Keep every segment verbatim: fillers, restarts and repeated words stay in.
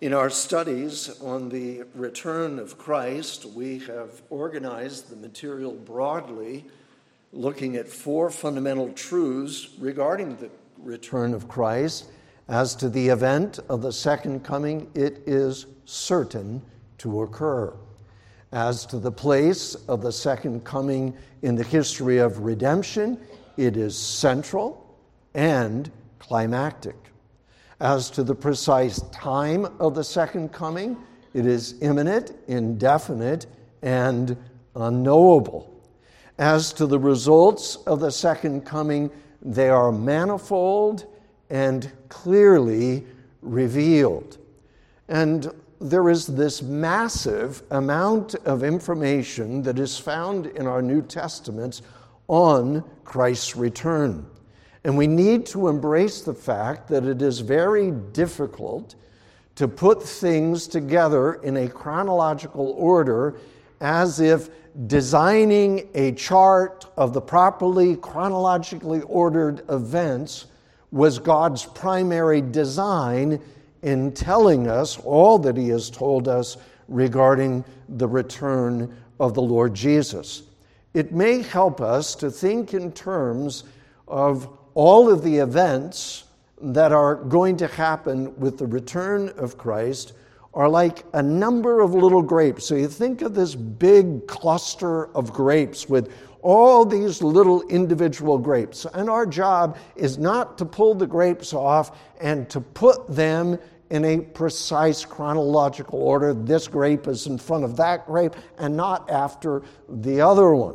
In our studies on the return of Christ, we have organized the material broadly, looking at four fundamental truths regarding the return of Christ. As to the event of the second coming, it is certain to occur. As to the place of the second coming in the history of redemption, it is central and climactic. As to the precise time of the second coming, it is imminent, indefinite, and unknowable. As to the results of the second coming, they are manifold and clearly revealed. And there is this massive amount of information that is found in our New Testaments on Christ's return. And we need to embrace the fact that it is very difficult to put things together in a chronological order as if designing a chart of the properly chronologically ordered events was God's primary design in telling us all that He has told us regarding the return of the Lord Jesus. It may help us to think in terms of all of the events that are going to happen with the return of Christ are like a number of little grapes. So you think of this big cluster of grapes with all these little individual grapes. And our job is not to pull the grapes off and to put them in a precise chronological order. This grape is in front of that grape and not after the other one.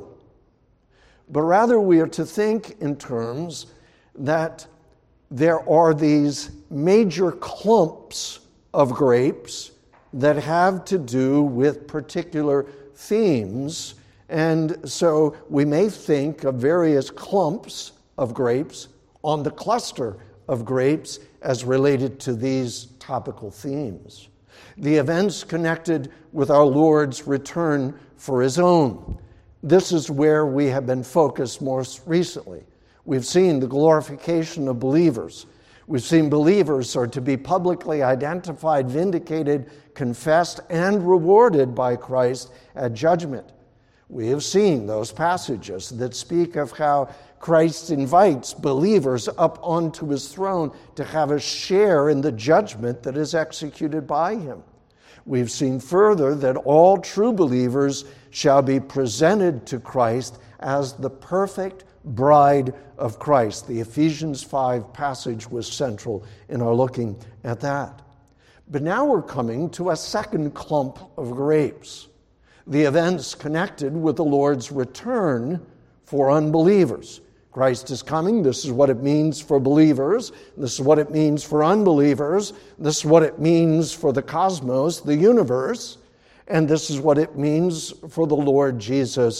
But rather we are to think in terms that there are these major clumps of grapes that have to do with particular themes. And so we may think of various clumps of grapes on the cluster of grapes as related to these topical themes. The events connected with our Lord's return for His own. This is where we have been focused most recently. We've seen the glorification of believers. We've seen believers are to be publicly identified, vindicated, confessed, and rewarded by Christ at judgment. We have seen those passages that speak of how Christ invites believers up onto His throne to have a share in the judgment that is executed by Him. We've seen further that all true believers shall be presented to Christ as the perfect bride of Christ. The Ephesians five passage was central in our looking at that. But now we're coming to a second clump of grapes, the events connected with the Lord's return for unbelievers. Christ is coming. This is what it means for believers. This is what it means for unbelievers. This is what it means for the cosmos, the universe. And this is what it means for the Lord Jesus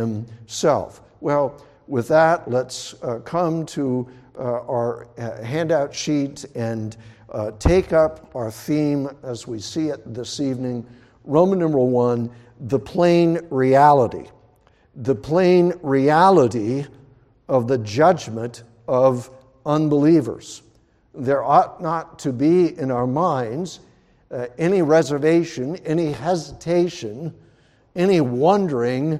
Himself. Well, with that, let's uh, come to uh, our uh, handout sheet and uh, take up our theme as we see it this evening. Roman numeral one, the plain reality. The plain reality of the judgment of unbelievers. There ought not to be in our minds uh, any reservation, any hesitation, any wondering,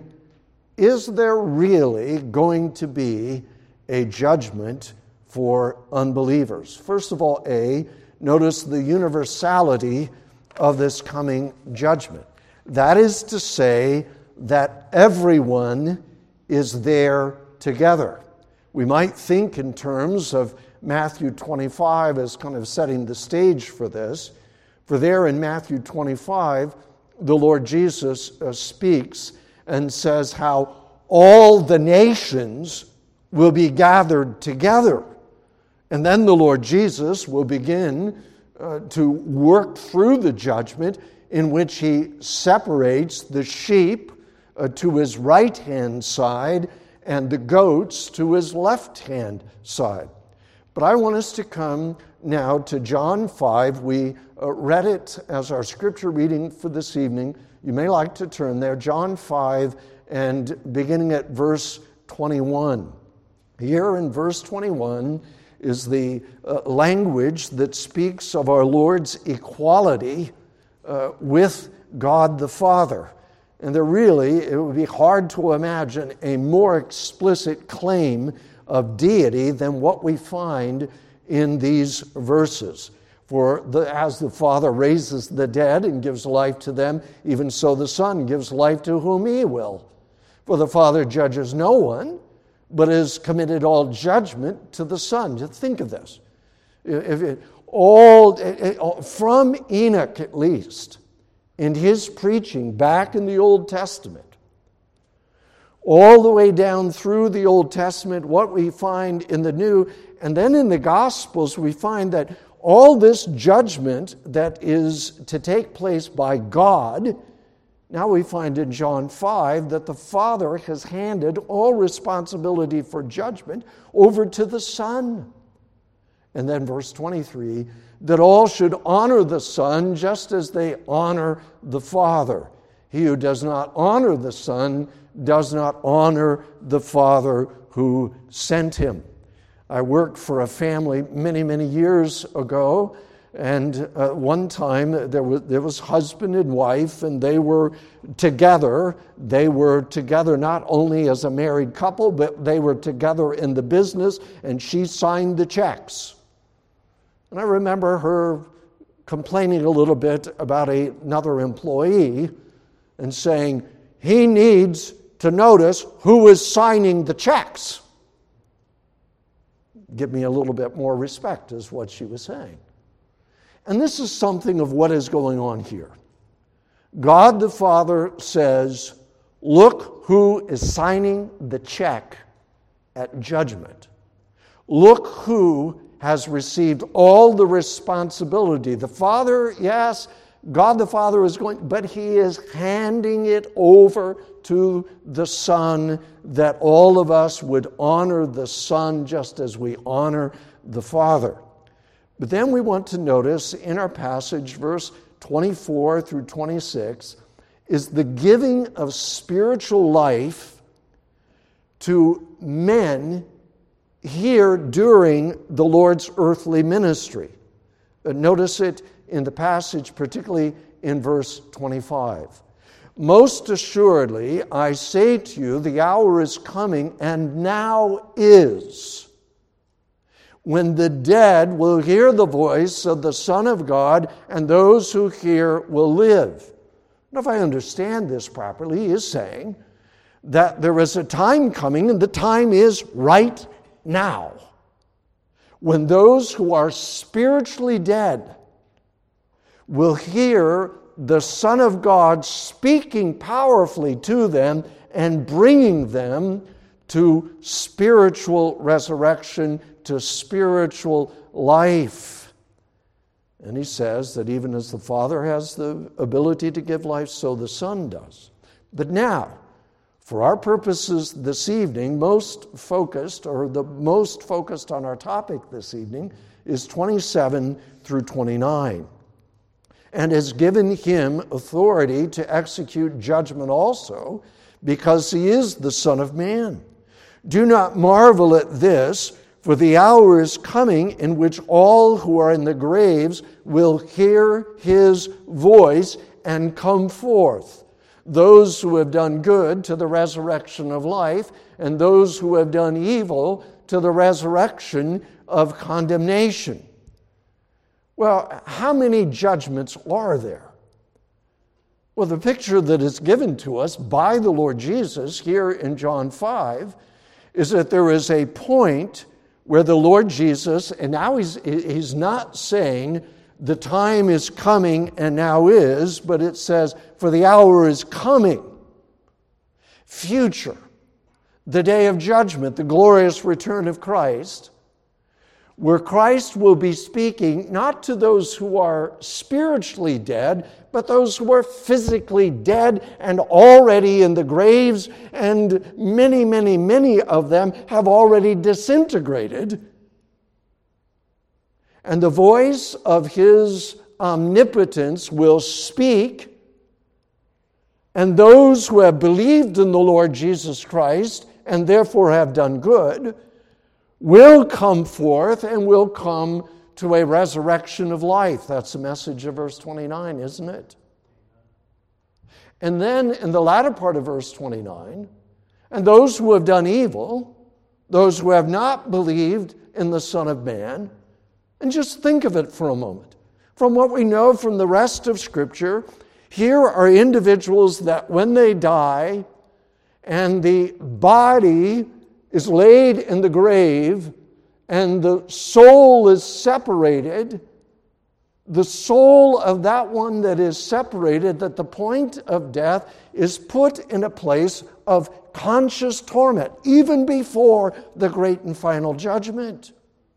is there really going to be a judgment for unbelievers? First of all, A, notice the universality of this coming judgment. That is to say that everyone is there together. We might think in terms of Matthew twenty-five as kind of setting the stage for this. For there in Matthew twenty-five, the Lord Jesus uh, speaks and says how all the nations will be gathered together. And then the Lord Jesus will begin uh, to work through the judgment in which He separates the sheep uh, to His right-hand side and the goats to His left-hand side. But I want us to come now to John five. We uh, read it as our scripture reading for this evening. You may like to turn there, John five, and beginning at verse twenty-one. Here in verse twenty-one, is the uh, language that speaks of our Lord's equality uh, with God the Father. And there really, it would be hard to imagine a more explicit claim of deity than what we find in these verses. For the, as the Father raises the dead and gives life to them, even so the Son gives life to whom He will. For the Father judges no one, but has committed all judgment to the Son. Just think of this. If it, all, from Enoch at least, in his preaching back in the Old Testament, all the way down through the Old Testament, what we find in the New, and then in the Gospels, we find that all this judgment that is to take place by God, now we find in John five that the Father has handed all responsibility for judgment over to the Son. And then verse twenty-three, that all should honor the Son just as they honor the Father. He who does not honor the Son does not honor the Father who sent him. I worked for a family many, many years ago, and uh, one time there was, there was husband and wife, and they were together. They were together not only as a married couple, but they were together in the business, and she signed the checks. And I remember her complaining a little bit about a, another employee and saying, he needs to notice who is signing the checks. Give me a little bit more respect, is what she was saying. And this is something of what is going on here. God the Father says, look who is signing the check at judgment. Look who has received all the responsibility. The Father, yes, God the Father is going, but He is handing it over to the Son, that all of us would honor the Son just as we honor the Father. But then we want to notice in our passage, verse twenty-four through twenty-six, is the giving of spiritual life to men here during the Lord's earthly ministry. Notice it in the passage, particularly in verse twenty-five. Most assuredly, I say to you, the hour is coming, and now is, when the dead will hear the voice of the Son of God, and those who hear will live. Now, if I understand this properly, he is saying that there is a time coming, and the time is right now, when those who are spiritually dead will hear the Son of God speaking powerfully to them and bringing them to spiritual resurrection, to spiritual life. And he says that even as the Father has the ability to give life, so the Son does. But now, for our purposes this evening, most focused, or the most focused on our topic this evening, is twenty-seven through twenty-nine. And has given him authority to execute judgment also, because he is the Son of Man. Do not marvel at this, for the hour is coming in which all who are in the graves will hear his voice and come forth. Those who have done good to the resurrection of life, and those who have done evil to the resurrection of condemnation. Well, how many judgments are there? Well, the picture that is given to us by the Lord Jesus here in John five is that there is a point where the Lord Jesus, and now he's, he's not saying the time is coming and now is, but it says, for the hour is coming. Future. The day of judgment, the glorious return of Christ, where Christ will be speaking not to those who are spiritually dead, but those who are physically dead and already in the graves, and many, many, many of them have already disintegrated. And the voice of his omnipotence will speak, and those who have believed in the Lord Jesus Christ and therefore have done good will come forth and will come to a resurrection of life. That's the message of verse twenty-nine, isn't it? And then in the latter part of verse twenty-nine, and those who have done evil, those who have not believed in the Son of Man, and just think of it for a moment. From what we know from the rest of Scripture, here are individuals that when they die and the body is laid in the grave and the soul is separated, the soul of that one that is separated at the point of death is put in a place of conscious torment, even before the great and final judgment.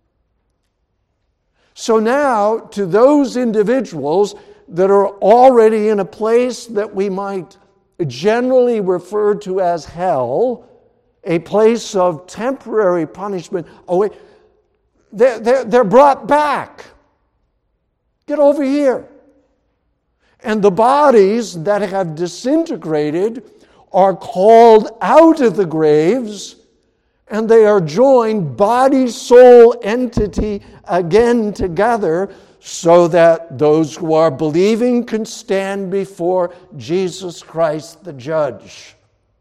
So now, to those individuals that are already in a place that we might generally refer to as hell, a place of temporary punishment, oh wait, they're, they're, they're brought back. Get over here. And the bodies that have disintegrated are called out of the graves, and they are joined body, soul, entity again together, so that those who are believing can stand before Jesus Christ the judge.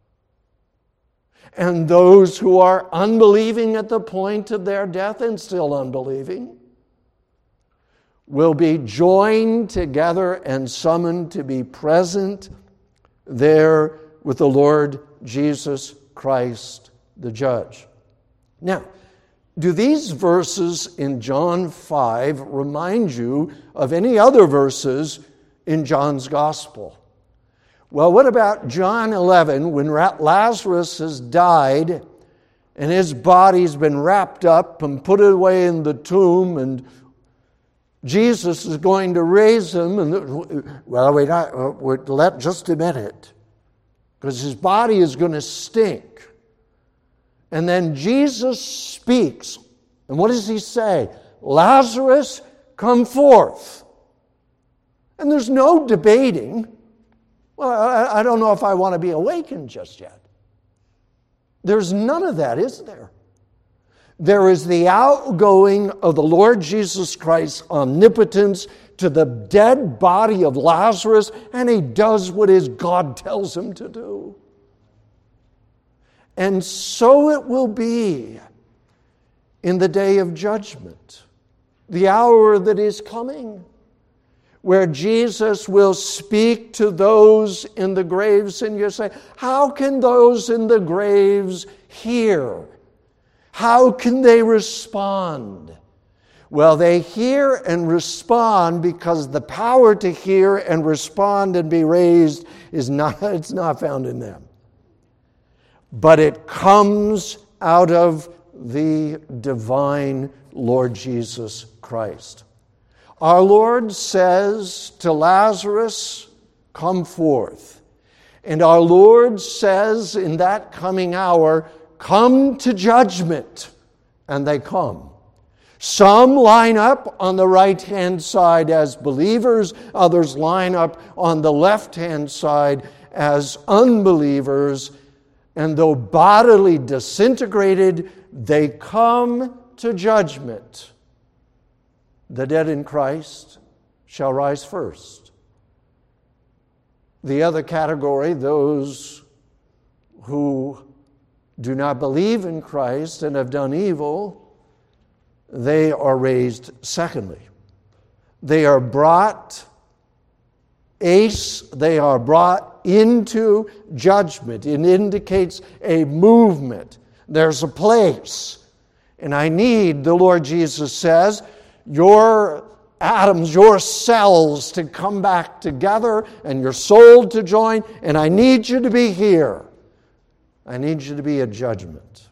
And those who are unbelieving at the point of their death and still unbelieving will be joined together and summoned to be present there with the Lord Jesus Christ the judge. Now, do these verses in John five remind you of any other verses in John's Gospel? Well, what about John eleven, when Lazarus has died and his body's been wrapped up and put away in the tomb, and Jesus is going to raise him? And well, wait, wait let just a minute, because his body is going to stink. And then Jesus speaks. And what does he say? Lazarus, come forth. And there's no debating. Well, I, I don't know if I want to be awakened just yet. There's none of that, is there? There is the outgoing of the Lord Jesus Christ's omnipotence to the dead body of Lazarus, and he does what his God tells him to do. And so it will be in the day of judgment, the hour that is coming, where Jesus will speak to those in the graves, and you say, how can those in the graves hear? How can they respond? Well, they hear and respond because the power to hear and respond and be raised is not, it's not found in them. But it comes out of the divine Lord Jesus Christ. Our Lord says to Lazarus, come forth. And our Lord says in that coming hour, come to judgment. And they come. Some line up on the right-hand side as believers. Others line up on the left-hand side as unbelievers. And though bodily disintegrated, they come to judgment. The dead in Christ shall rise first. The other category, those who do not believe in Christ and have done evil, they are raised secondly. They are brought, ace, they are brought into judgment. It indicates a movement. There's a place. And I need, the Lord Jesus says, your atoms, your cells to come back together and your soul to join, and I need you to be here. I need you to be at judgment.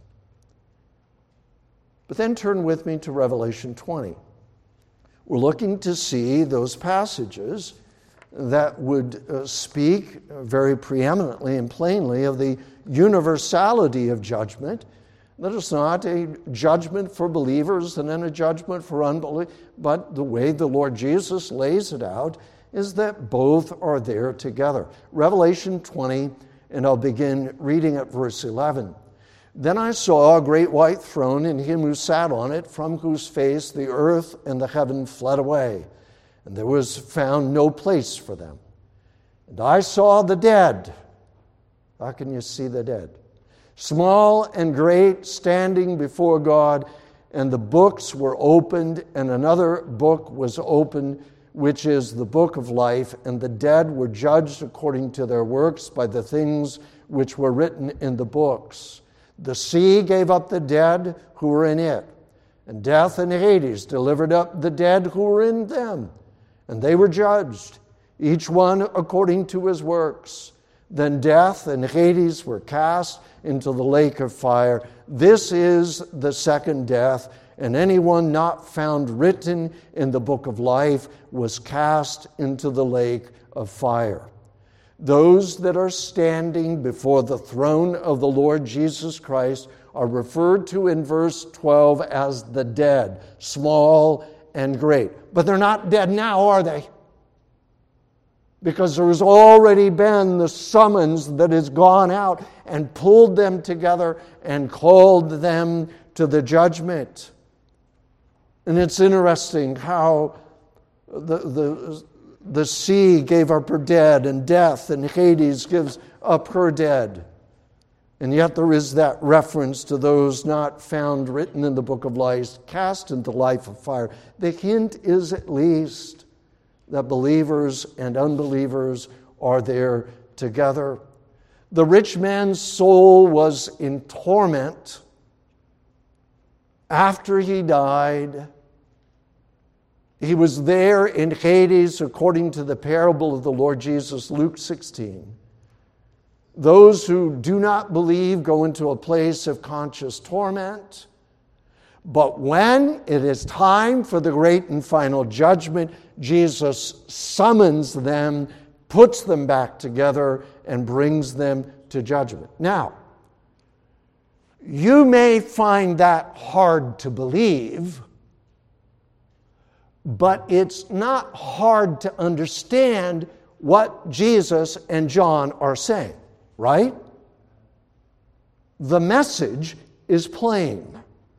But then turn with me to Revelation twenty. We're looking to see those passages that would uh, speak very preeminently and plainly of the universality of judgment. That it's not a judgment for believers and then a judgment for unbelievers, but the way the Lord Jesus lays it out is that both are there together. Revelation twenty, and I'll begin reading at verse eleven. Then I saw a great white throne and him who sat on it, from whose face the earth and the heaven fled away, and there was found no place for them. And I saw the dead. How can you see the dead? Small and great, standing before God, and the books were opened, and another book was opened, which is the book of life, and the dead were judged according to their works by the things which were written in the books. The sea gave up the dead who were in it, and death and Hades delivered up the dead who were in them, and they were judged, each one according to his works. Then death and Hades were cast into the lake of fire. This is the second death, and anyone not found written in the book of life was cast into the lake of fire. Those that are standing before the throne of the Lord Jesus Christ are referred to in verse twelve as the dead, small and great. But they're not dead now, are they? Because there has already been the summons that has gone out and pulled them together and called them to the judgment. And it's interesting how the, the, the sea gave up her dead, and death and Hades gives up her dead. And yet there is that reference to those not found written in the book of life, cast into the life of fire. The hint is at least that believers and unbelievers are there together. The rich man's soul was in torment after he died. He was there in Hades according to the parable of the Lord Jesus, Luke sixteen. Those who do not believe go into a place of conscious torment. But when it is time for the great and final judgment, Jesus summons them, puts them back together, and brings them to judgment. Now, you may find that hard to believe, but it's not hard to understand what Jesus and John are saying, right? The message is plain.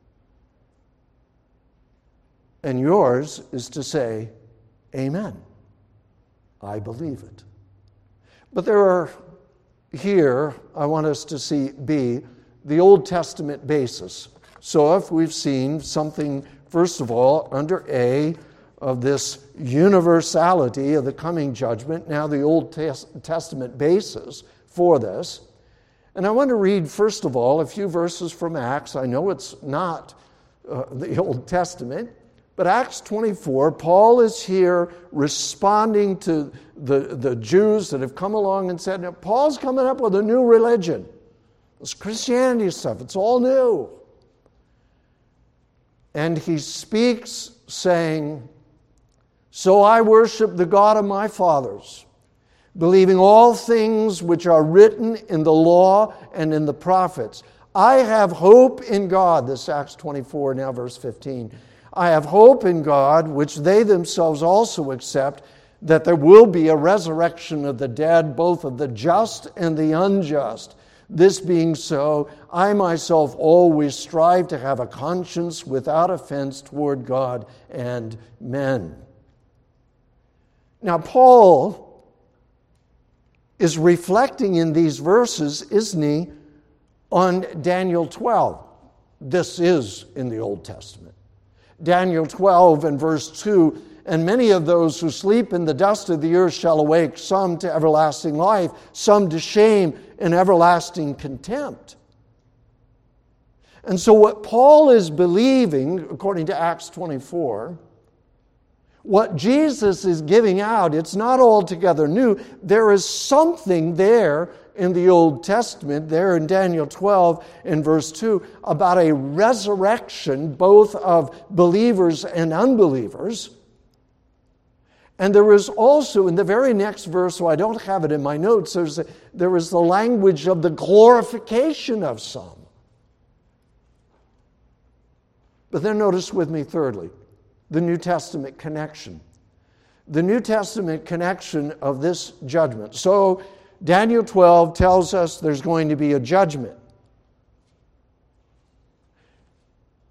And yours is to say, amen. I believe it. But there are here, I want us to see, B, the Old Testament basis. So if we've seen something, first of all, under A, of this universality of the coming judgment, now the Old Testament basis for this. And I want to read, first of all, a few verses from Acts. I know it's not uh, the Old Testament, but Acts twenty-four, Paul is here responding to the, the Jews that have come along and said, now, Paul's coming up with a new religion. This Christianity stuff, it's all new. And he speaks saying, so I worship the God of my fathers, believing all things which are written in the law and in the prophets. I have hope in God. This is Acts twenty-four, now verse fifteen. I have hope in God, which they themselves also accept, that there will be a resurrection of the dead, both of the just and the unjust. This being so, I myself always strive to have a conscience without offense toward God and men. Now, Paul is reflecting in these verses, isn't he, on Daniel twelve. This is in the Old Testament. Daniel twelve and verse two, and many of those who sleep in the dust of the earth shall awake, some to everlasting life, some to shame and everlasting contempt. And so what Paul is believing, according to Acts twenty-four, what Jesus is giving out, it's not altogether new. There is something there in the Old Testament, there in Daniel twelve in verse two, about a resurrection both of believers and unbelievers. And there is also, in the very next verse, so I don't have it in my notes, there's a, there is the language of the glorification of some. But then notice with me, thirdly, the New Testament connection. The New Testament connection of this judgment. So Daniel twelve tells us there's going to be a judgment.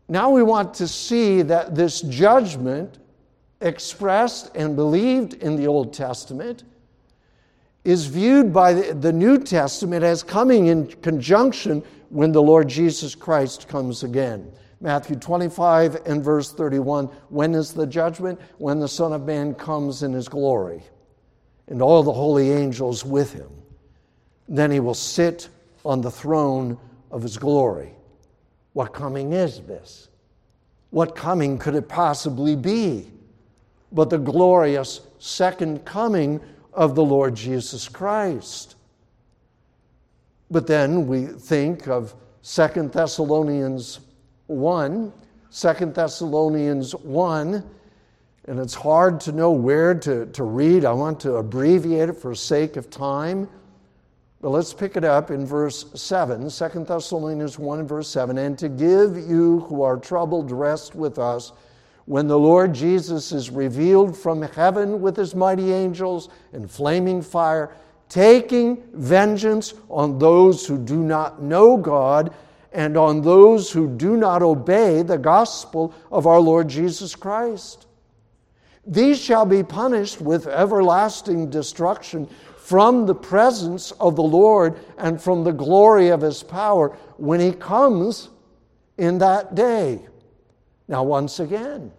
Now we want to see that this judgment expressed and believed in the Old Testament is viewed by the New Testament as coming in conjunction when the Lord Jesus Christ comes again. Matthew twenty-five and verse thirty-one, when is the judgment? When the Son of Man comes in his glory, and all the holy angels with him. Then he will sit on the throne of his glory. What coming is this? What coming could it possibly be but the glorious second coming of the Lord Jesus Christ? But then we think of Second Thessalonians one, Second Thessalonians one, and it's hard to know where to, to read. I want to abbreviate it for sake of time. But let's pick it up in verse seven, Second Thessalonians one, verse seven. And to give you who are troubled rest with us, when the Lord Jesus is revealed from heaven with his mighty angels in flaming fire, taking vengeance on those who do not know God and on those who do not obey the gospel of our Lord Jesus Christ. These shall be punished with everlasting destruction from the presence of the Lord and from the glory of his power when he comes in that day. Now, once again,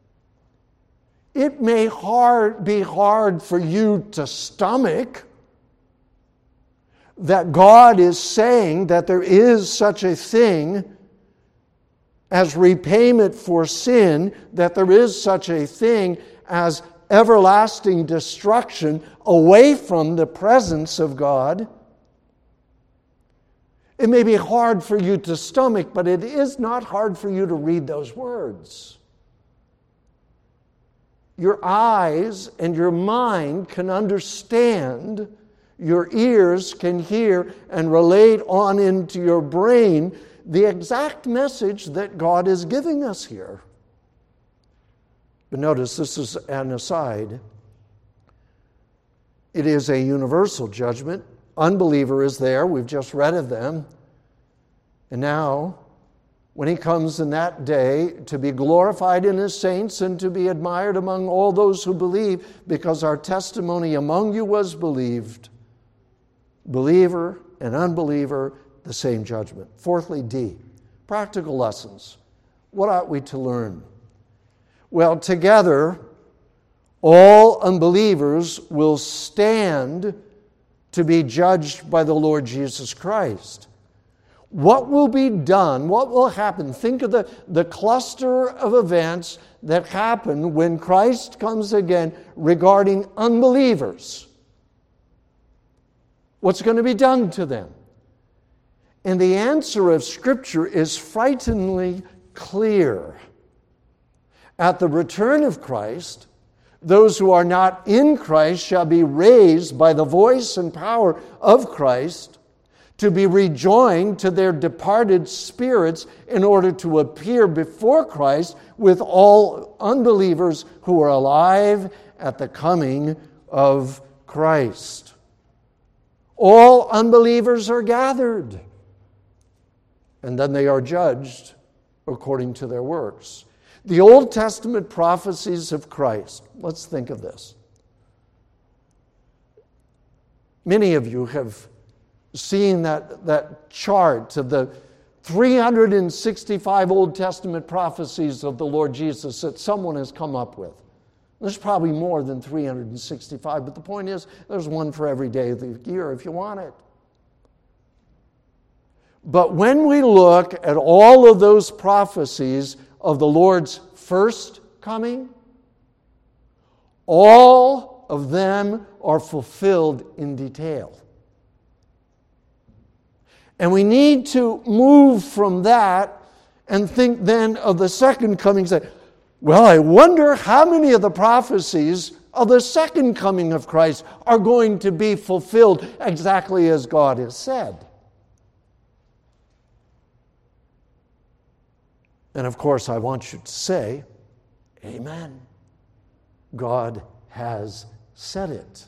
it may hard, be hard for you to stomach that God is saying that there is such a thing as repayment for sin, that there is such a thing as everlasting destruction away from the presence of God. It may be hard for you to stomach, but it is not hard for you to read those words. Your eyes and your mind can understand, your ears can hear and relate on into your brain the exact message that God is giving us here. But notice, this is an aside. It is a universal judgment. Unbeliever is there. We've just read of them. And now, when he comes in that day to be glorified in his saints and to be admired among all those who believe, because our testimony among you was believed. Believer and unbeliever, the same judgment. Fourthly, D, practical lessons. What ought we to learn? Well, together, all unbelievers will stand to be judged by the Lord Jesus Christ. What will be done? What will happen? Think of the, the cluster of events that happen when Christ comes again regarding unbelievers. What's going to be done to them? And the answer of Scripture is frighteningly clear. At the return of Christ, those who are not in Christ shall be raised by the voice and power of Christ to be rejoined to their departed spirits in order to appear before Christ with all unbelievers who are alive at the coming of Christ. All unbelievers are gathered, and then they are judged according to their works. The Old Testament prophecies of Christ, let's think of this. Many of you have seen that, that chart of the three hundred sixty-five Old Testament prophecies of the Lord Jesus that someone has come up with. There's probably more than three hundred sixty-five, but the point is there's one for every day of the year if you want it. But when we look at all of those prophecies of the Lord's first coming, all of them are fulfilled in detail. And we need to move from that and think then of the second coming. Say, well, I wonder how many of the prophecies of the second coming of Christ are going to be fulfilled exactly as God has said. And of course, I want you to say, amen. God has said it.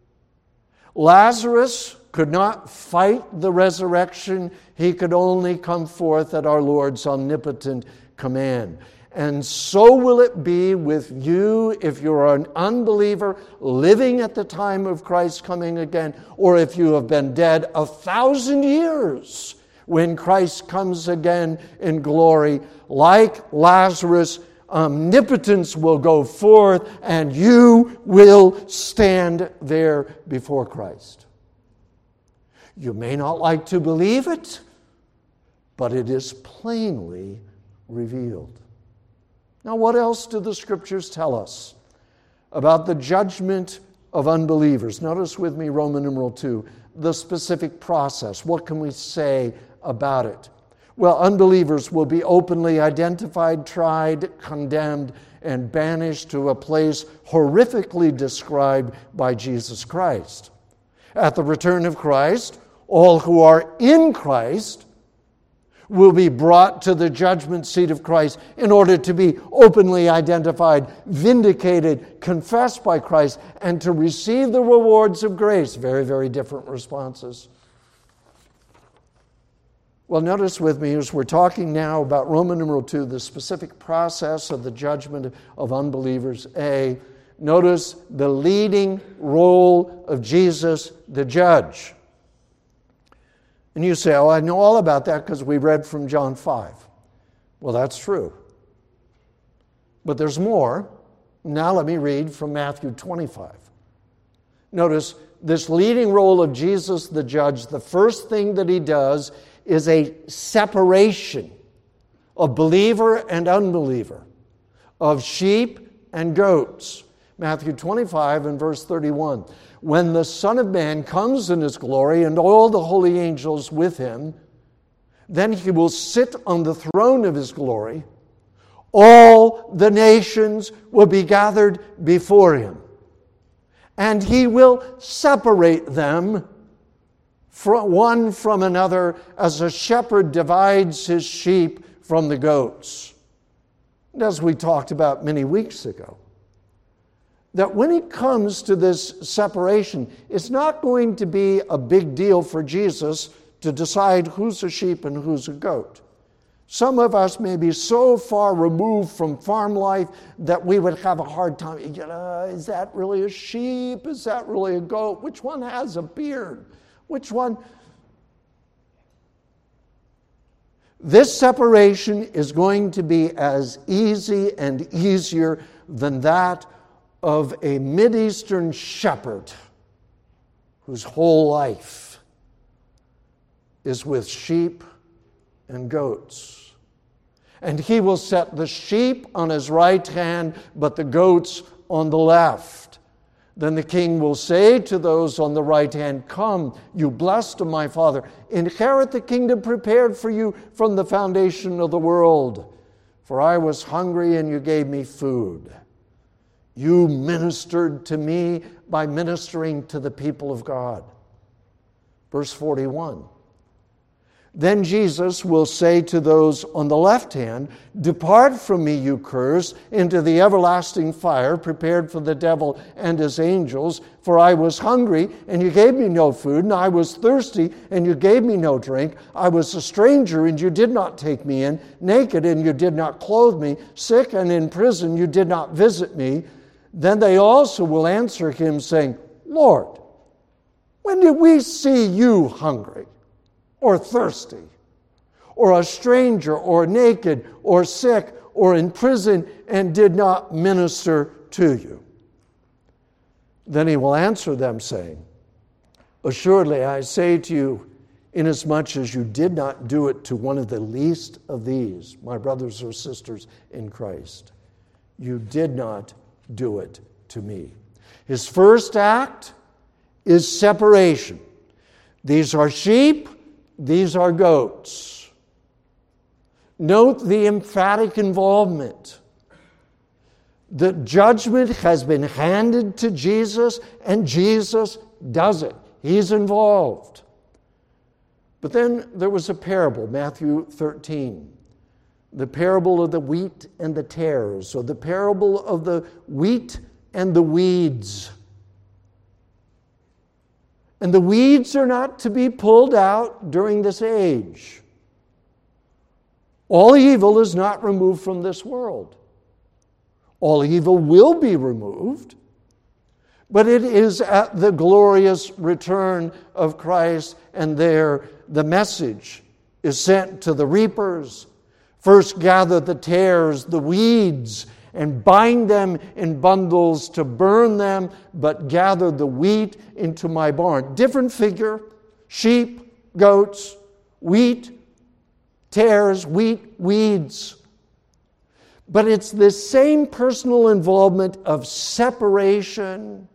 Lazarus could not fight the resurrection. He could only come forth at our Lord's omnipotent command. And so will it be with you if you're an unbeliever living at the time of Christ coming again, or if you have been dead a thousand years when Christ comes again in glory. Like Lazarus, omnipotence will go forth and you will stand there before Christ. You may not like to believe it, but it is plainly revealed. Now, what else do the Scriptures tell us about the judgment of unbelievers? Notice with me Roman numeral two, the specific process. What can we say about it? Well, unbelievers will be openly identified, tried, condemned, and banished to a place horrifically described by Jesus Christ. At the return of Christ, all who are in Christ will be brought to the judgment seat of Christ in order to be openly identified, vindicated, confessed by Christ, and to receive the rewards of grace. Very, very different responses. Well, notice with me, as we're talking now about Roman numeral two, the specific process of the judgment of unbelievers. A, notice the leading role of Jesus, the judge. And you say, oh, I know all about that because we read from John five. Well, that's true. But there's more. Now let me read from Matthew twenty-five. Notice this leading role of Jesus the judge, the first thing that he does is a separation of believer and unbeliever, of sheep and goats. Matthew twenty-five and verse thirty-one. When the Son of Man comes in his glory and all the holy angels with him, then he will sit on the throne of his glory. All the nations will be gathered before him, and he will separate them from one from another as a shepherd divides his sheep from the goats. And as we talked about many weeks ago, that when it comes to this separation, it's not going to be a big deal for Jesus to decide who's a sheep and who's a goat. Some of us may be so far removed from farm life that we would have a hard time. You know, is that really a sheep? Is that really a goat? Which one has a beard? Which one? This separation is going to be as easy and easier than that of a Mideastern shepherd whose whole life is with sheep and goats. And he will set the sheep on his right hand, but the goats on the left. Then the king will say to those on the right hand, "Come, you blessed of my Father, inherit the kingdom prepared for you from the foundation of the world. For I was hungry and you gave me food. You ministered to me by ministering to the people of God." Verse forty-one. Then Jesus will say to those on the left hand, "Depart from me, you cursed, into the everlasting fire prepared for the devil and his angels. For I was hungry, and you gave me no food, and I was thirsty, and you gave me no drink. I was a stranger, and you did not take me in, naked, and you did not clothe me, sick and in prison, you did not visit me." Then they also will answer him, saying, "Lord, when did we see you hungry, or thirsty, or a stranger, or naked, or sick, or in prison, and did not minister to you?" Then he will answer them, saying, "Assuredly I say to you, inasmuch as you did not do it to one of the least of these, my brothers or sisters in Christ, you did not do it to me." His first act is separation. These are sheep, these are goats. Note the emphatic involvement. The judgment has been handed to Jesus, and Jesus does it. He's involved. But then there was a parable, Matthew thirteen. The parable of the wheat and the tares, or the parable of the wheat and the weeds. And the weeds are not to be pulled out during this age. All evil is not removed from this world. All evil will be removed, but it is at the glorious return of Christ, and there the message is sent to the reapers. First gather the tares, the weeds, and bind them in bundles to burn them, but gather the wheat into my barn. Different figure: sheep, goats, wheat, tares, wheat, weeds. But it's this same personal involvement of separation.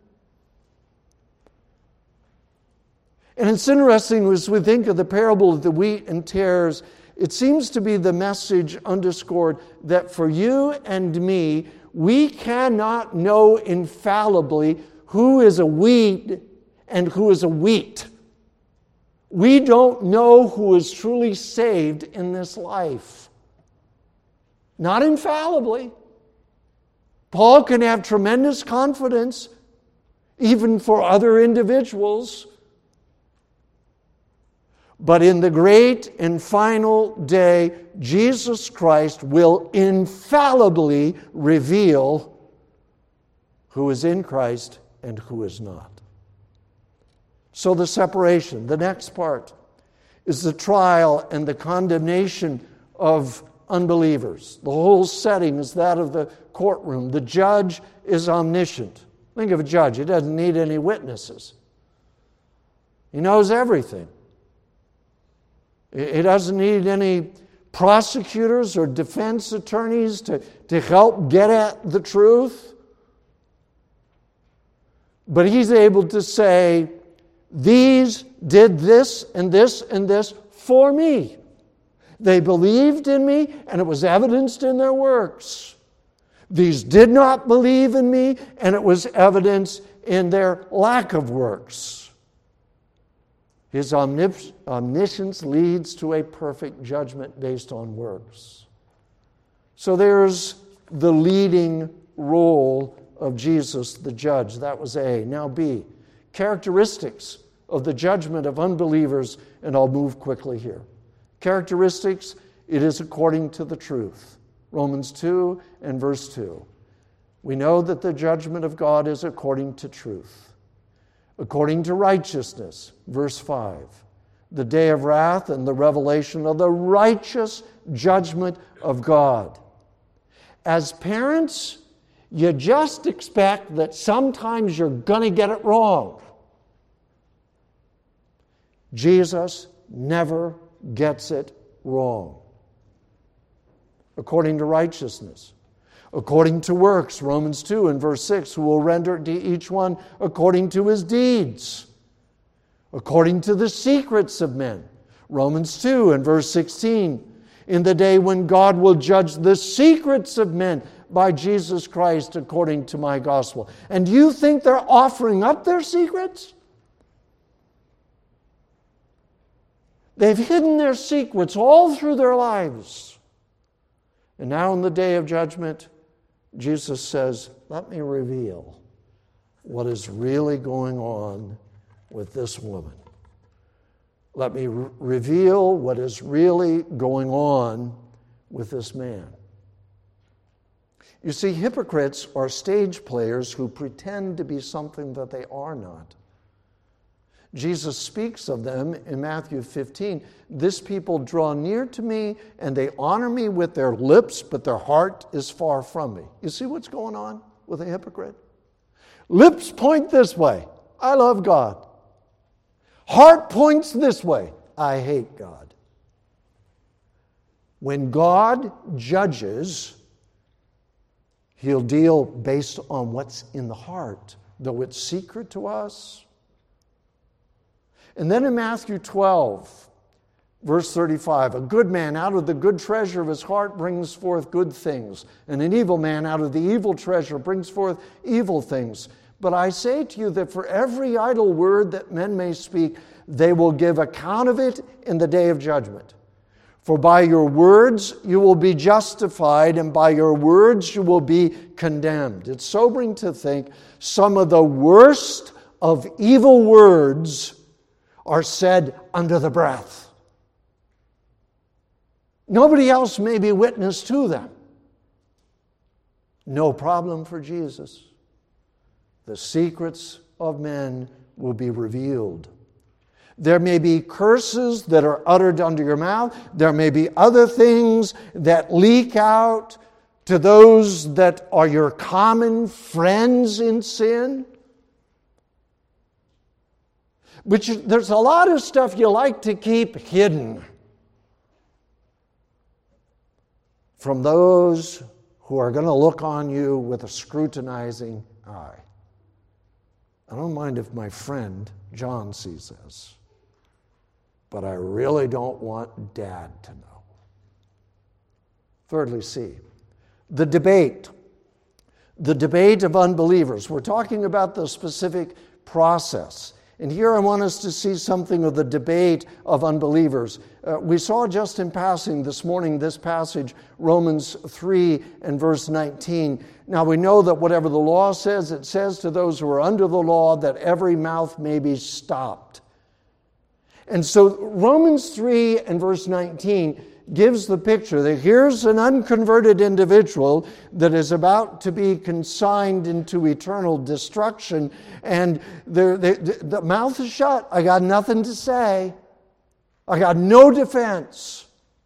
And it's interesting as we think of the parable of the wheat and tares, it seems to be the message underscored that for you and me, we cannot know infallibly who is a weed and who is a wheat. We don't know who is truly saved in this life. Not infallibly. Paul can have tremendous confidence, even for other individuals. But in the great and final day, Jesus Christ will infallibly reveal who is in Christ and who is not. So the separation, the next part, is the trial and the condemnation of unbelievers. The whole setting is that of the courtroom. The judge is omniscient. Think of a judge. He doesn't need any witnesses. He knows everything. He doesn't need any prosecutors or defense attorneys to, to help get at the truth. But he's able to say, these did this and this and this for me. They believed in me, and it was evidenced in their works. These did not believe in me, and it was evidenced in their lack of works. His omnis- omniscience leads to a perfect judgment based on works. So there's the leading role of Jesus, the judge. That was A. Now B, characteristics of the judgment of unbelievers, and I'll move quickly here. Characteristics, it is according to the truth. Romans two and verse two. We know that the judgment of God is according to truth. According to righteousness, verse five. The day of wrath and the revelation of the righteous judgment of God. As parents, you just expect that sometimes you're going to get it wrong. Jesus never gets it wrong. According to righteousness. According to works, Romans two and verse six, who will render to each one according to his deeds. According to the secrets of men, Romans two and verse sixteen, in the day when God will judge the secrets of men by Jesus Christ according to my gospel. And do you think they're offering up their secrets? They've hidden their secrets all through their lives. And now in the day of judgment, Jesus says, let me reveal what is really going on with this woman. Let me re- reveal what is really going on with this man. You see, hypocrites are stage players who pretend to be something that they are not. Jesus speaks of them in Matthew fifteen. This people draw near to me and they honor me with their lips, but their heart is far from me. You see what's going on with a hypocrite? Lips point this way. I love God. Heart points this way. I hate God. When God judges, He'll deal based on what's in the heart, though it's secret to us. And then in Matthew twelve, verse thirty-five, a good man out of the good treasure of his heart brings forth good things, and an evil man out of the evil treasure brings forth evil things. But I say to you that for every idle word that men may speak, they will give account of it in the day of judgment. For by your words you will be justified, and by your words you will be condemned. It's sobering to think some of the worst of evil words are said under the breath. Nobody else may be witness to them. No problem for Jesus. The secrets of men will be revealed. There may be curses that are uttered under your mouth. There may be other things that leak out to those that are your common friends in sin. But you, there's a lot of stuff you like to keep hidden from those who are going to look on you with a scrutinizing eye. I don't mind if my friend John sees this, but I really don't want Dad to know. Thirdly, C, the debate. The debate of unbelievers. We're talking about the specific process. And here I want us to see something of the debate of unbelievers. Uh, we saw just in passing this morning this passage, Romans three and verse nineteen. Now we know that whatever the law says, it says to those who are under the law that every mouth may be stopped. And so Romans three and verse nineteen gives the picture that here's an unconverted individual that is about to be consigned into eternal destruction, and the, the, the mouth is shut. I got nothing to say. I got no defense.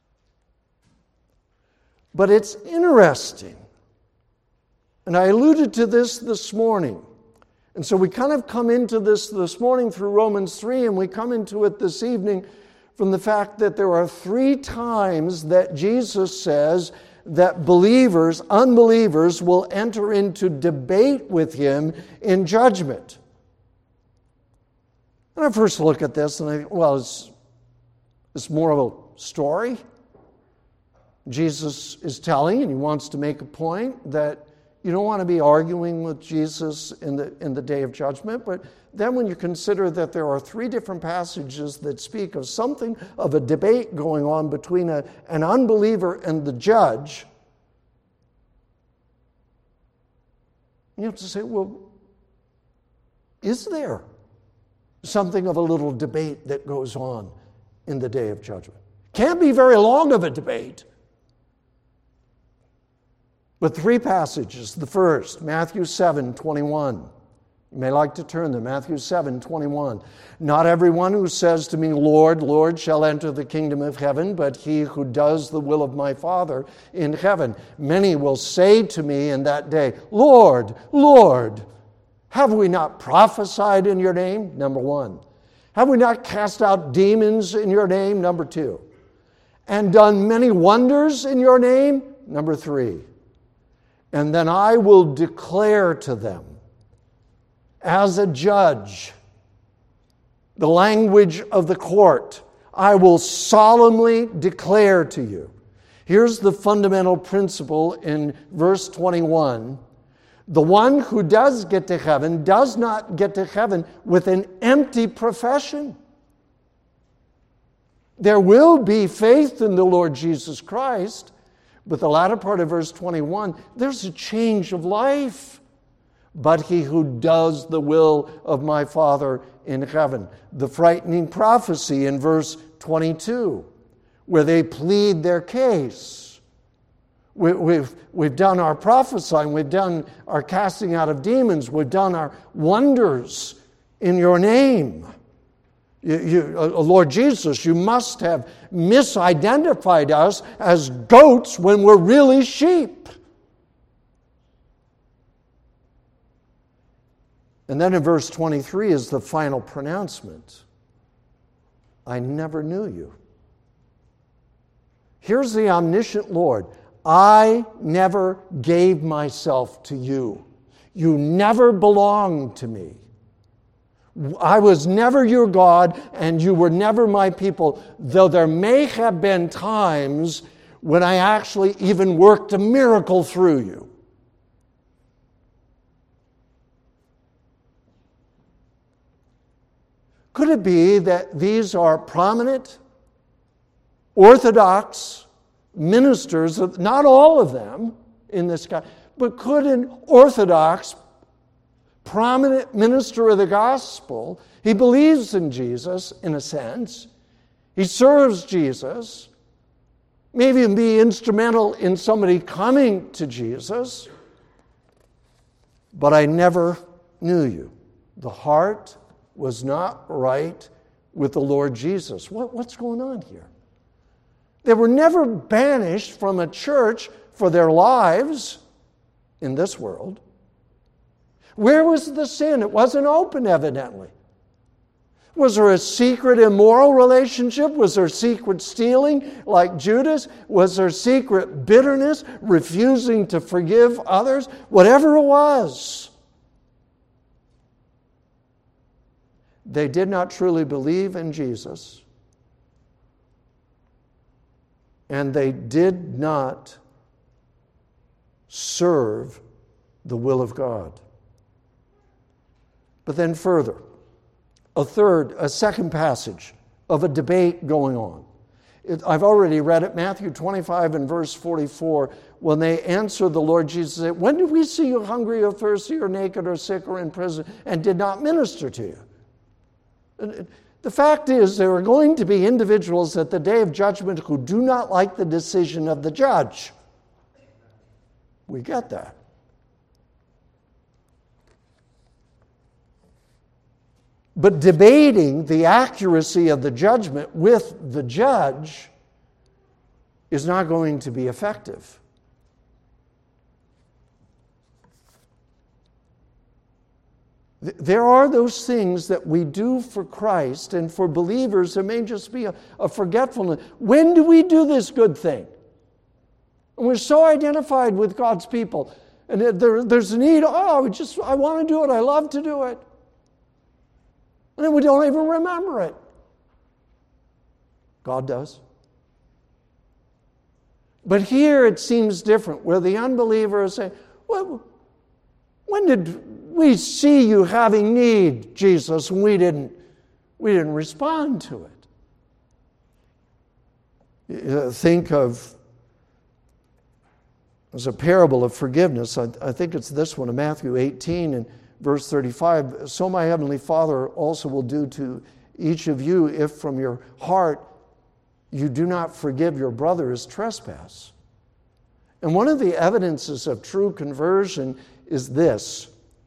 But it's interesting, and I alluded to this this morning. And so we kind of come into this this morning through Romans three, and we come into it this evening from the fact that there are three times that Jesus says that believers, unbelievers, will enter into debate with him in judgment. And I first look at this and I think, well, it's, it's more of a story. Jesus is telling, and he wants to make a point, that you don't want to be arguing with Jesus in the, in the day of judgment, but then when you consider that there are three different passages that speak of something of a debate going on between a, an unbeliever and the judge, you have to say, well, is there something of a little debate that goes on in the day of judgment? Can't be very long of a debate. But three passages. The first, Matthew seven twenty-one. You may like to turn to Matthew seven twenty-one. Not everyone who says to me, Lord, Lord, shall enter the kingdom of heaven, but he who does the will of my Father in heaven. Many will say to me in that day, Lord, Lord, have we not prophesied in your name? Number one. Have we not cast out demons in your name? Number two. And done many wonders in your name? Number three. And then I will declare to them, as a judge, the language of the court, I will solemnly declare to you. Here's the fundamental principle in verse twenty-one. The one who does get to heaven does not get to heaven with an empty profession. There will be faith in the Lord Jesus Christ, but the latter part of verse twenty-one, there's a change of life. But he who does the will of my Father in heaven. The frightening prophecy in verse twenty-two, where they plead their case. We, we've, we've done our prophesying, we've done our casting out of demons, we've done our wonders in your name. You, you, uh, Lord Jesus, you must have misidentified us as goats when we're really sheep. And then in verse twenty-three is the final pronouncement. I never knew you. Here's the omniscient Lord. I never gave myself to you. You never belonged to me. I was never your God, and you were never my people, though there may have been times when I actually even worked a miracle through you. Could it be that these are prominent, Orthodox ministers, not all of them in this guy, but could an Orthodox, prominent minister of the gospel, he believes in Jesus in a sense, he serves Jesus, maybe even be instrumental in somebody coming to Jesus, but I never knew you. The heart was not right with the Lord Jesus. What, what's going on here? They were never banished from a church for their lives in this world. Where was the sin? It wasn't open, evidently. Was there a secret immoral relationship? Was there secret stealing like Judas? Was there secret bitterness, refusing to forgive others? Whatever it was, they did not truly believe in Jesus, and they did not serve the will of God. But then further, a third, a second passage of a debate going on. It, I've already read it, Matthew twenty-five and verse forty-four, when they answer the Lord Jesus, say, when did we see you hungry or thirsty or naked or sick or in prison and did not minister to you? And the fact is, there are going to be individuals at the day of judgment who do not like the decision of the judge. We get that. But debating the accuracy of the judgment with the judge is not going to be effective. There are those things that we do for Christ, and for believers there may just be a, a forgetfulness. When do we do this good thing? And we're so identified with God's people. And there, there's a need, oh, we just, I want to do it, I love to do it. And then we don't even remember it. God does. But here it seems different, where the unbeliever is saying, well, when did we see you having need, Jesus, and we didn't, we didn't respond to it? Think of, as a parable of forgiveness, I, I think it's this one in Matthew eighteen and verse thirty-five, so my heavenly Father also will do to each of you if from your heart you do not forgive your brother his trespass. And one of the evidences of true conversion is this: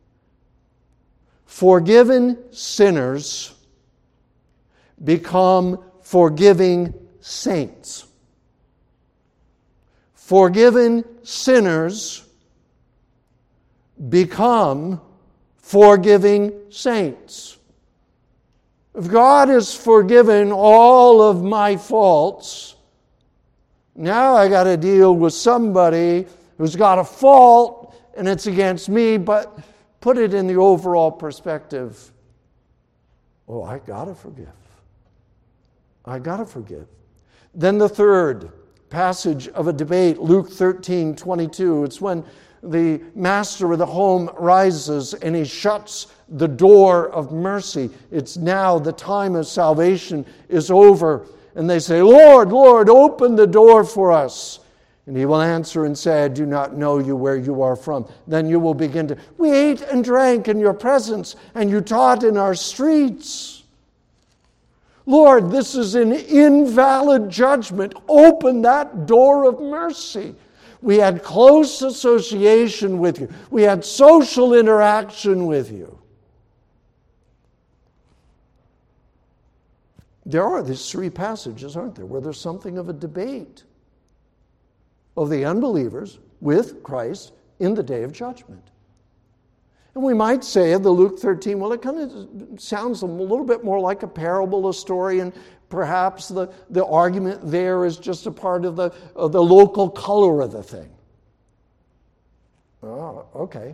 forgiven sinners become forgiving saints. Forgiven sinners become forgiving saints. If God has forgiven all of my faults, now I got to deal with somebody who's got a fault and it's against me, but put it in the overall perspective. Oh, I got to forgive. I got to forgive. Then the third passage of a debate, Luke thirteen twenty-two, it's when the master of the home rises and he shuts the door of mercy. It's now the time of salvation is over. And they say, Lord, Lord, open the door for us. And he will answer and say, I do not know you where you are from. Then you will begin to, we ate and drank in your presence and you taught in our streets. Lord, this is an invalid judgment. Open that door of mercy. We had close association with you. We had social interaction with you. There are these three passages, aren't there, where there's something of a debate of the unbelievers with Christ in the day of judgment. And we might say of the Luke thirteen, well, it kind of sounds a little bit more like a parable, a story, and perhaps the, the argument there is just a part of the, of the local color of the thing. Oh, okay.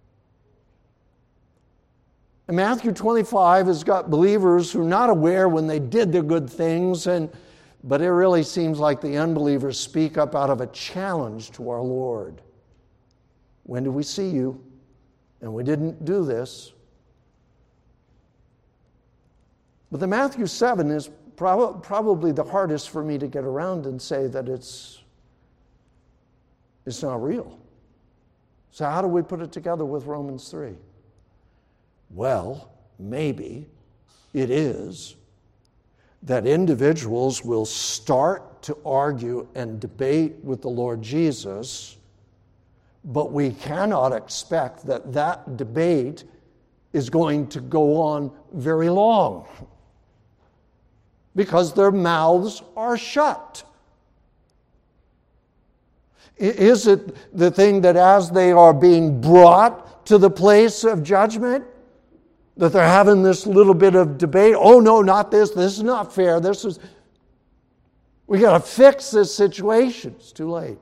And Matthew twenty-five has got believers who are not aware when they did the good things, and but it really seems like the unbelievers speak up out of a challenge to our Lord. When do we see you? And we didn't do this. But the Matthew seven is prob- probably the hardest for me to get around and say that it's, it's not real. So how do we put it together with Romans three? Well, maybe it is that individuals will start to argue and debate with the Lord Jesus, but we cannot expect that that debate is going to go on very long, because their mouths are shut. Is it the thing that as they are being brought to the place of judgment, that they're having this little bit of debate? Oh, no, not this. This is not fair. This is... We got to fix this situation. It's too late.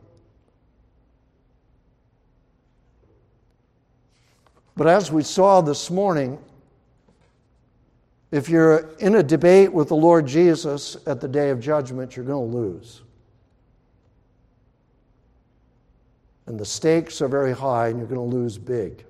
But as we saw this morning, if you're in a debate with the Lord Jesus at the day of judgment, you're going to lose. And the stakes are very high, and you're going to lose big.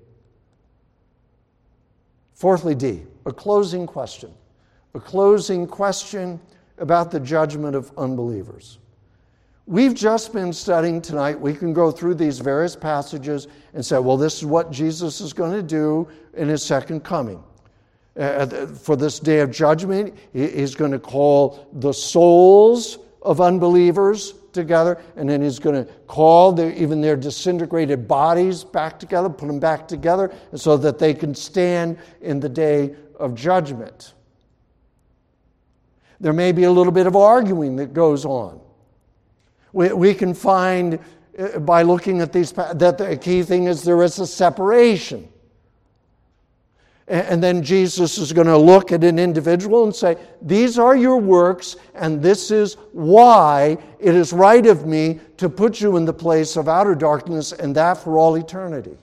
Fourthly, D, a closing question. A closing question about the judgment of unbelievers. We've just been studying tonight. We can go through these various passages and say, well, this is what Jesus is going to do in his second coming. Uh, for this day of judgment, he's going to call the souls of unbelievers together, and then he's going to call their, even their disintegrated bodies back together, put them back together, so that they can stand in the day of judgment. There may be a little bit of arguing that goes on. We, we can find, uh, by looking at these, that the key thing is there is a separation. And then Jesus is going to look at an individual and say, these are your works, and this is why it is right of me to put you in the place of outer darkness, and that for all eternity.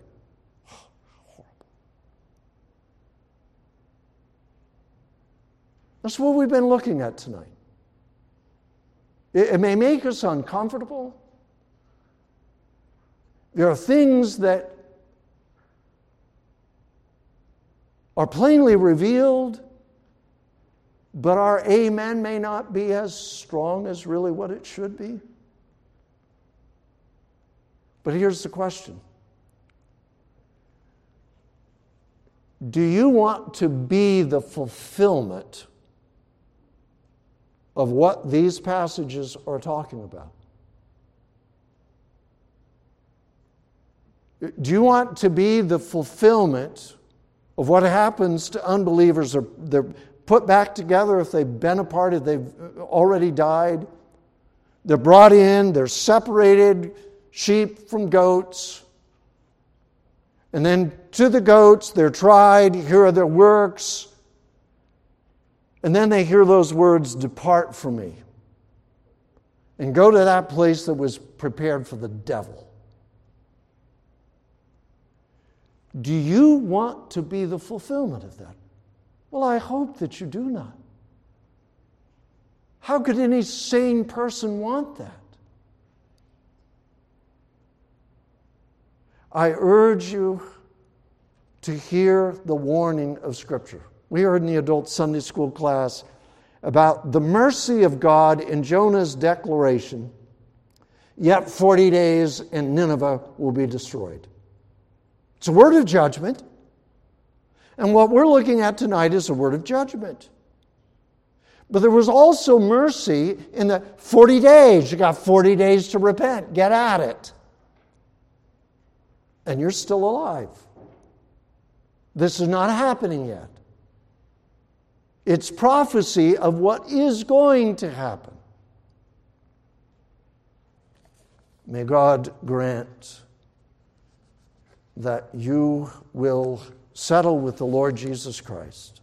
That's what we've been looking at tonight. It, it may make us uncomfortable. There are things that are plainly revealed, but our amen may not be as strong as really what it should be. But here's the question. Do you want to be the fulfillment of what these passages are talking about? Do you want to be the fulfillment of what happens to unbelievers? Are they're put back together if they've been apart, if they've already died. They're brought in, they're separated, sheep from goats. And then to the goats, they're tried, here are their works. And then they hear those words, depart from me. And go to that place that was prepared for the devil. Do you want to be the fulfillment of that? Well, I hope that you do not. How could any sane person want that? I urge you to hear the warning of Scripture. We heard in the adult Sunday school class about the mercy of God in Jonah's declaration, yet forty days and Nineveh will be destroyed. It's a word of judgment. And what we're looking at tonight is a word of judgment. But there was also mercy in the forty days. You got forty days to repent. Get at it. And you're still alive. This is not happening yet. It's prophecy of what is going to happen. May God grant that you will settle with the Lord Jesus Christ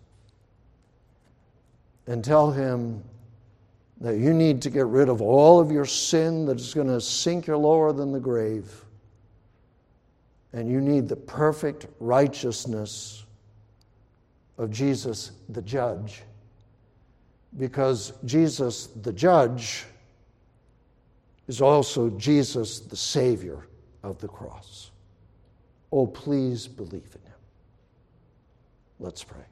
and tell him that you need to get rid of all of your sin that is going to sink you lower than the grave, and you need the perfect righteousness of Jesus the judge, because Jesus the judge is also Jesus the Savior of the cross. Oh, please believe in him. Let's pray.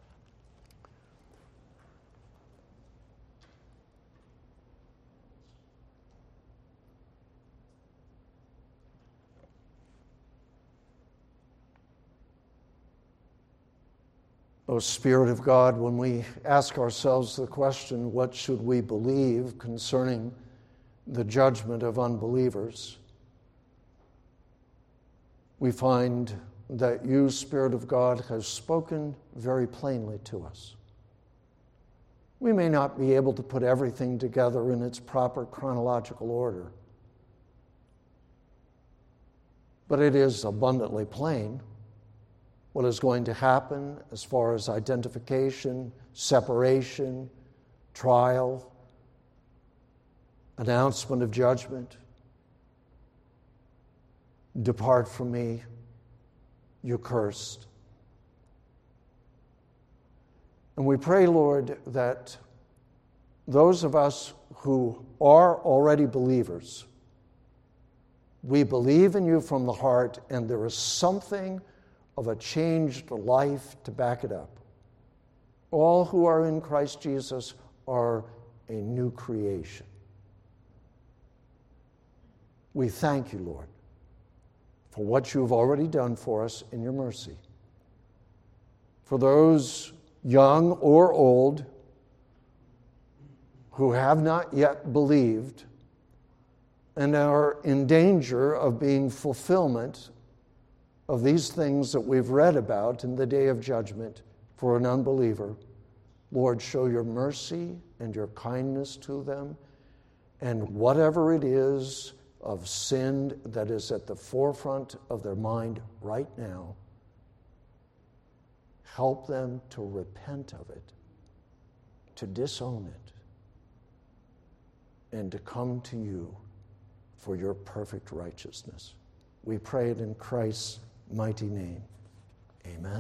O Spirit of God, when we ask ourselves the question, what should we believe concerning the judgment of unbelievers, we find that you, Spirit of God, has spoken very plainly to us. We may not be able to put everything together in its proper chronological order, but it is abundantly plain what is going to happen as far as identification, separation, trial, announcement of judgment. Depart from me, you cursed. And we pray, Lord, that those of us who are already believers, we believe in you from the heart, and there is something of a changed life to back it up. All who are in Christ Jesus are a new creation. We thank you, Lord, for what you've already done for us in your mercy. For those young or old who have not yet believed and are in danger of being fulfillment of these things that we've read about in the day of judgment for an unbeliever, Lord, show your mercy and your kindness to them, and whatever it is of sin that is at the forefront of their mind right now, help them to repent of it, to disown it, and to come to you for your perfect righteousness. We pray it in Christ's mighty name. Amen.